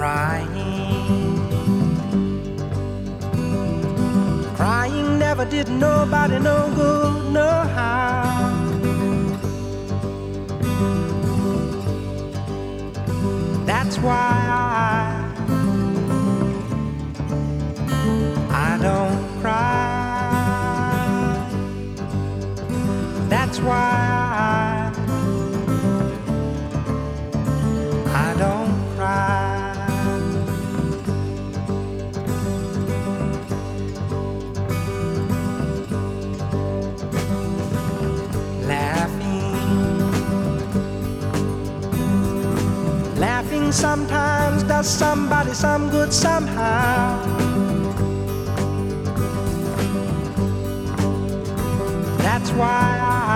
Crying never did nobody no good, no how. That's why I don't cry. That's why I don't cry. Laughing sometimes does somebody some good somehow. That's why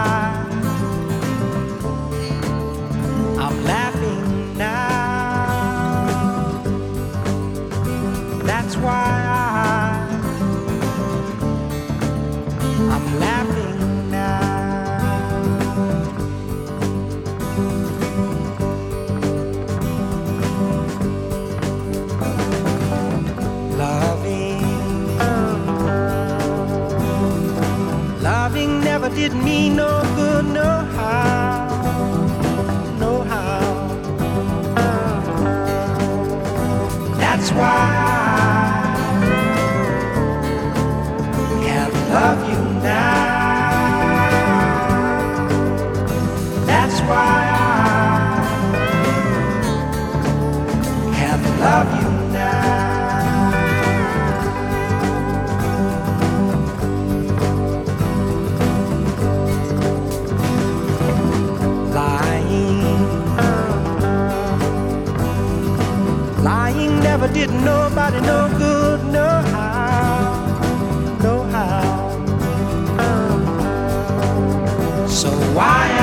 I'm laughing now. That's why I'm laughing now. Loving never did me no good, no how, no how. That's why I can't love you now. That's why I can't love you now. Lying never did nobody no good, no how, no how. So why